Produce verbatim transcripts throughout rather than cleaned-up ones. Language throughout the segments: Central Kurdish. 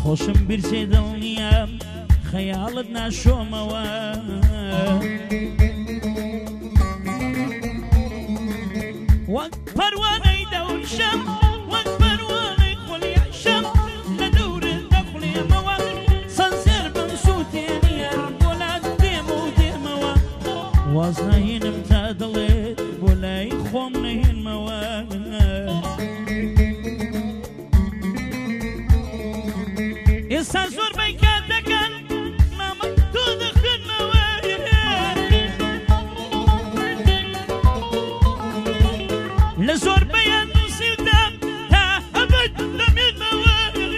خۆشم برسێ دڵنیە خەیاڵت ناشۆمەوە وەک پەروانەی دەوشەم وەک پەروانەی خولیاشەم لە دەورت دەخولێمەوە سەنسەر بم سووتێنیە بۆ لات دێم و دێمەوە واز نەهێنم تا دڵێت بۆ لای خۆم نەهێنمەوە ئێستا زۆربەی کات دەکەن مامەک تۆ دەخێنمەوە لە زۆربەیان نووسیوتە تا ئەبەد دەمێنمەوە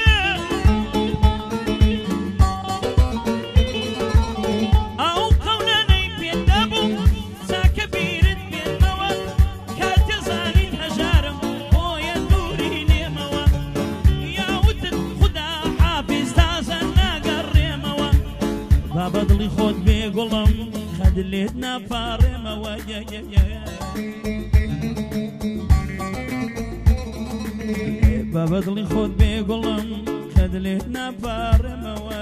ئەو قەولانەی پێدا بوو چاکە بیرت بێنمەوە کاتێ زانیت هەژارم بۆیە دووری لێمەوە یاوتت خودا حافیز تازە ناگەڕێمەوە با بە دڵی خۆت بێگوڵم خەد لێت ناپاڕێمەوە با بە دڵی خۆت بێگوڵم خەد لێت ناپاڕێمەوە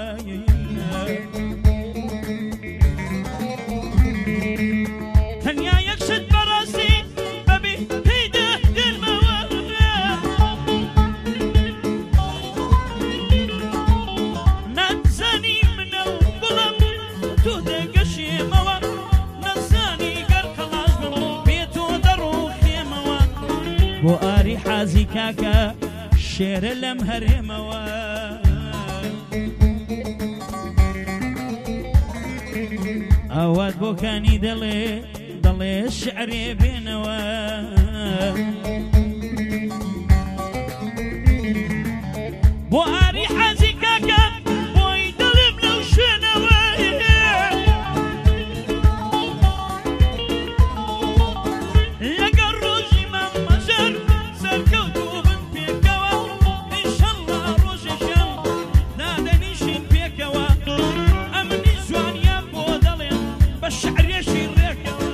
تەنیا یەک شت بەڕاستی بەبێ پێی دەهێنمەوە ناتزانی منە و گوڵم تۆ دەگەشێمەوە نەزانی گەر کەڵاش بم بێ تۆ دەڕۆخێمەوە بۆ ئاری حازی کاکە شێرە لەم هەرێمەوە ئەوات بۆکانی دەڵێ دەڵێ شعرێ بێنەوە بۆ ئاری حەزی کاکە بۆی دڵم لەو شوێنەوە لەگەڵ ڕۆژی مام مەژەر سەرکەوتوو بن پێکەوە ئینشەڵڵا ڕۆژێکم نادەنیشین پێکەوە ئەمنی جوانیە بۆ دەڵێن بە شعرێشی ڕێکەوە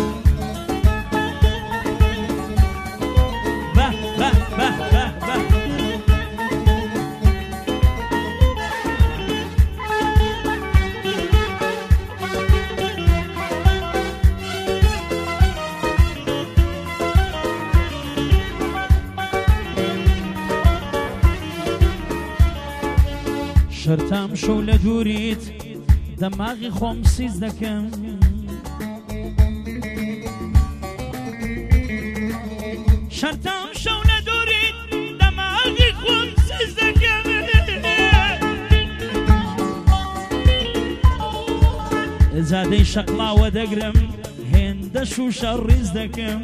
بە بە بە بە بە شەرتام شەو لە دووریت دەماغی خۆم سیز دەکەم شەرتام شەو لە دووریت دەماغی خۆم سیز دەکەم زادەی شەقڵاوە دەگرم هێندە شوشە ڕیز دەکەم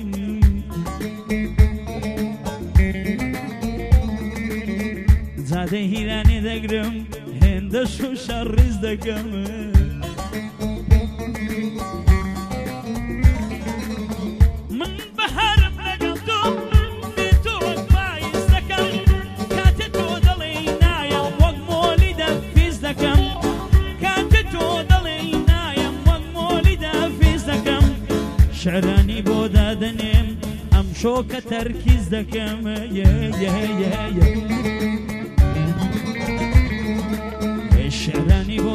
زادەی هیرانی دەگرم هێندە شوشە ڕیز دەکەم من بەهارم لەگەڵ تۆ بێ تۆ وەک پاییز دەکەم کاتێ تۆ دەڵێ نایەم وەک مۆلی دەفیز دەکەم کاتێ تۆ دەڵێ نایەم وەک مۆلی دەفیز دەکەم شعرانی بۆ دادەنێم ئەم شۆکە تەرکیز دەکەم شعرانی بۆ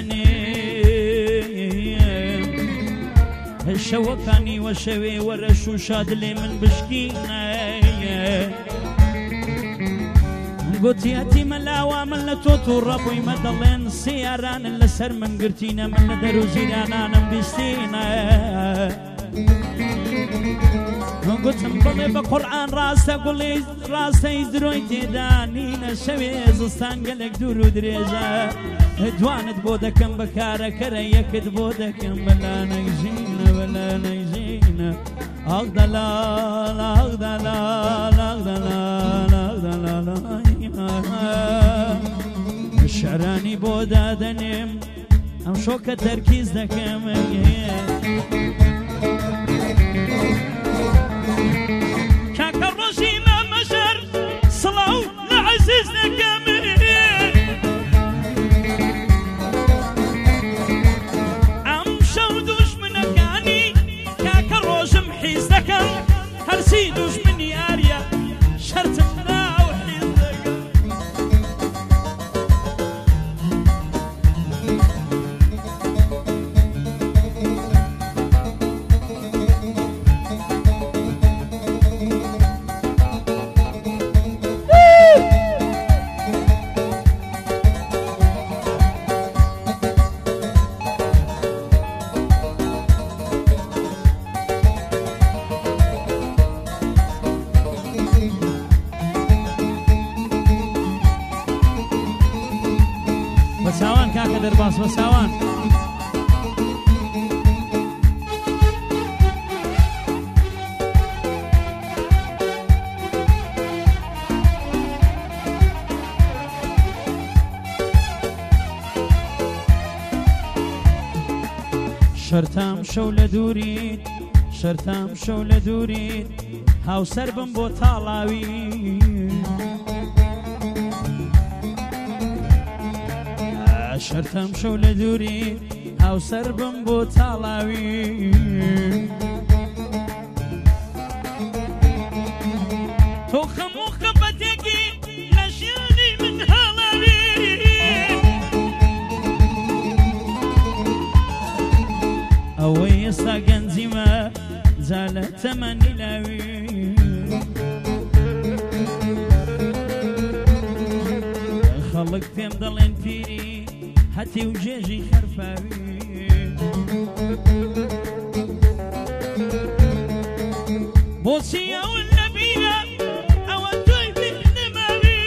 دادەنێم شەوەکانی وە شەوێ وەرە شوشا دلێ من بشکینە گوتیەتی مەلاوە من لە تۆ تووڕە بوویمە دەڵێن سیارانن لەسەر من گرتینە من لە دەرو زیرانانم بیستینە گوتم بڵێ بە قورئان ڕاستە گوڵی ڕاستەی درۆی تێدانینە شەوێ زستان گەلێک دوور و درێژە دوانت بۆ دەکەم بە کارەکەرە یەکت بۆ دەکەم بەلانەی ژینە بەلانەی ژینە ئاغ دەلال ئاغ دەلال ئاغ دەلال ئاغ دەلال شعرانی بۆ دادەنێم ئەم شۆکە تەرکیز دەکەم کاکە ڕۆژی مامەژەر سڵاو لە عەزیز دەکەم ئەم شەو دوژمنەکانی کاکە ڕۆژم حیز دەکەم هەرچی دوژمنی ئاریە شەرتم ناو حیز دەکەم بەساوان کاکە دەرباس بەساوان شەرتام شەو لە دووریت شەرتام شەو لە دووریت هاوسەر بم بۆ تاڵاوی شەرتام شەو لە دووریت هاوسەر بم بۆ تاڵاوی تۆ خەموو خەبەتێکی لە ژیانی من هەڵاوی ئەوەی ئێستا گەنجیمە جا لە تەمەنی لاوی خەڵک پێم دەڵێن پیری هەتی و جێژی خەرفاوی بۆچی ئەوە لەبیرە ئەوە تۆی بێنەماوی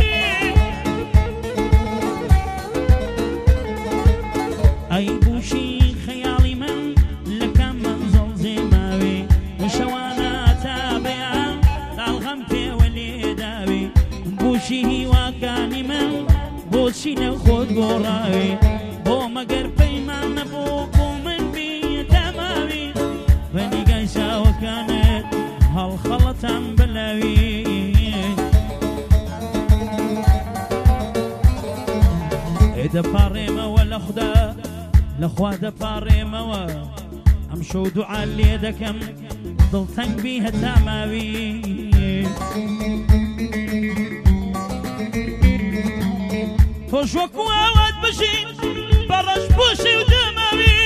ئەی بوشی خەیاڵی من لە کام مەنزڵ زێماوی شەوانە تا بەیان تاڵغەم پێوە لێداوی بوشی هیواکانی من بۆچی لە خۆت گۆڕاوی بۆ مەگەر پەیمان نەبوو بۆ من بێتەماوی بەنیگای چاوەکانت هەڵخەڵەتان بەلاوی ئێ دەپاڕێمەوە لە خودا لەخوا دەپاڕێمەوە ئەم شەو دوعا لێ دەکەم دڵتەنگ بی هەتا ماوی تۆش وەکو ئاوات بژین بەڕەش پۆشی و دەماوی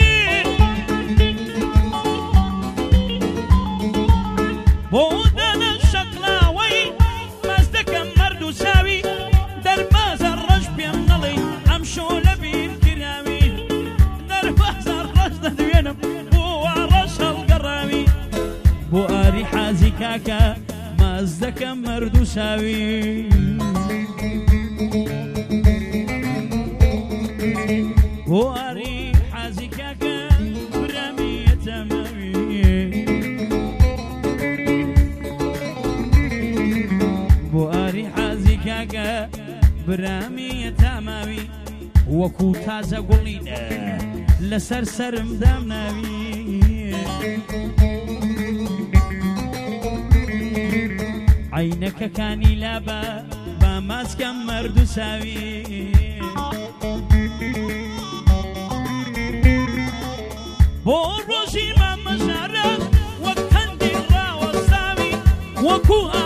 بۆ دەنە شەقلاوەی ماز دەکەم مەرد و چاوی دەربازە ڕەش پێم نەڵێ ئەم شۆ لە بیر کراوی دەربازە ڕەش دەدوێنم بۆ وا ڕەش هەڵگەڕاوی بۆ ئاری حازی کاکە ماز دەکەم مەرد و چاوی بۆ ئاری حازی کاکە برامیە تەماوی بۆ ئاری حازی کاکە برامیە تەماوی وەکو تازە گوڵینە لەسەر سەرم دامناوی عینەکەکانی لابە با ماسکەم مەرد و چاوی بۆ ڕۆژی مامەژارە وەک هەندی ڕاوەستاوی وەکو